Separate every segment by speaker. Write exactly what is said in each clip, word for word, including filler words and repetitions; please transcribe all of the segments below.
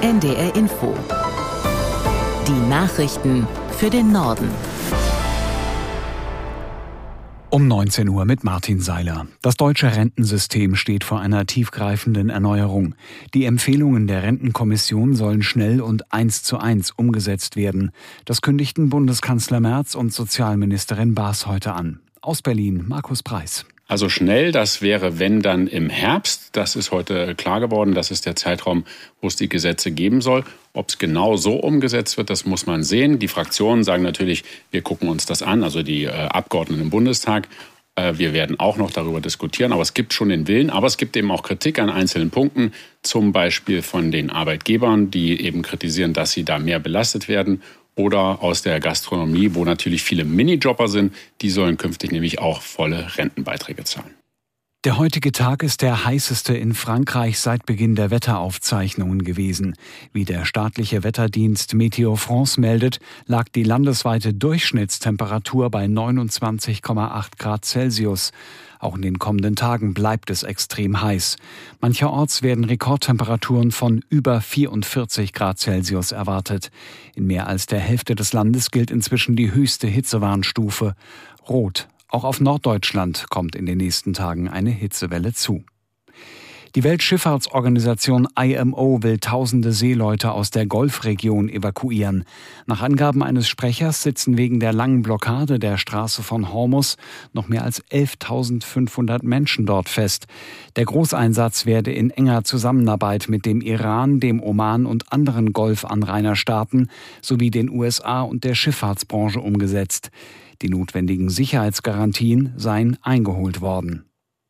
Speaker 1: N D R Info. Die Nachrichten für den Norden.
Speaker 2: Um neunzehn Uhr mit Martin Seiler. Das deutsche Rentensystem steht vor einer tiefgreifenden Erneuerung. Die Empfehlungen der Rentenkommission sollen schnell und eins zu eins umgesetzt werden. Das kündigten Bundeskanzler Merz und Sozialministerin Baas heute an. Aus Berlin, Markus Preis.
Speaker 3: Also schnell, das wäre, wenn dann im Herbst. Das ist heute klar geworden. Das ist der Zeitraum, wo es die Gesetze geben soll. Ob es genau so umgesetzt wird, das muss man sehen. Die Fraktionen sagen natürlich, wir gucken uns das an, also die äh, Abgeordneten im Bundestag. Äh, wir werden auch noch darüber diskutieren. Aber es gibt schon den Willen. Aber es gibt eben auch Kritik an einzelnen Punkten. Zum Beispiel von den Arbeitgebern, die eben kritisieren, dass sie da mehr belastet werden. Oder aus der Gastronomie, wo natürlich viele Minijobber sind. Die sollen künftig nämlich auch volle Rentenbeiträge zahlen.
Speaker 2: Der heutige Tag ist der heißeste in Frankreich seit Beginn der Wetteraufzeichnungen gewesen. Wie der staatliche Wetterdienst Météo France meldet, lag die landesweite Durchschnittstemperatur bei neunundzwanzig Komma acht Grad Celsius. Auch in den kommenden Tagen bleibt es extrem heiß. Mancherorts werden Rekordtemperaturen von über vierundvierzig Grad Celsius erwartet. In mehr als der Hälfte des Landes gilt inzwischen die höchste Hitzewarnstufe. Rot. Auch auf Norddeutschland kommt in den nächsten Tagen eine Hitzewelle zu. Die Weltschifffahrtsorganisation I M O will tausende Seeleute aus der Golfregion evakuieren. Nach Angaben eines Sprechers sitzen wegen der langen Blockade der Straße von Hormuz noch mehr als elftausendfünfhundert Menschen dort fest. Der Großeinsatz werde in enger Zusammenarbeit mit dem Iran, dem Oman und anderen Golfanrainerstaaten sowie den U S A und der Schifffahrtsbranche umgesetzt. Die notwendigen Sicherheitsgarantien seien eingeholt worden.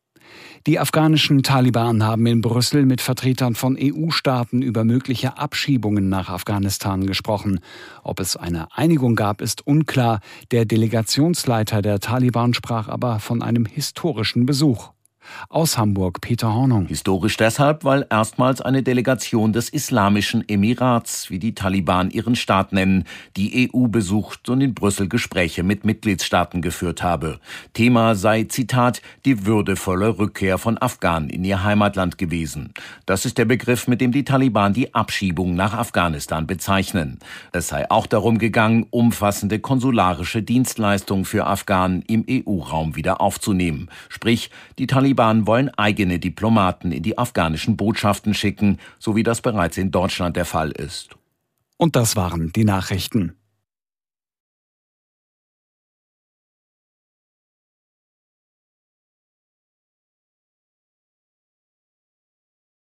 Speaker 2: Die afghanischen Taliban haben in Brüssel mit Vertretern von E U-Staaten über mögliche Abschiebungen nach Afghanistan gesprochen. Ob es eine Einigung gab, ist unklar. Der Delegationsleiter der Taliban sprach aber von einem historischen Besuch. Aus Hamburg, Peter Hornung.
Speaker 4: Historisch deshalb, weil erstmals eine Delegation des Islamischen Emirats, wie die Taliban ihren Staat nennen, die E U besucht und in Brüssel Gespräche mit Mitgliedstaaten geführt habe. Thema sei, Zitat, die würdevolle Rückkehr von Afghanen in ihr Heimatland gewesen. Das ist der Begriff, mit dem die Taliban die Abschiebung nach Afghanistan bezeichnen. Es sei auch darum gegangen, umfassende konsularische Dienstleistungen für Afghanen im E U-Raum wieder aufzunehmen. Sprich, die Taliban Die wollen eigene Diplomaten in die afghanischen Botschaften schicken, so wie das bereits in Deutschland der Fall ist.
Speaker 2: Und das waren die Nachrichten.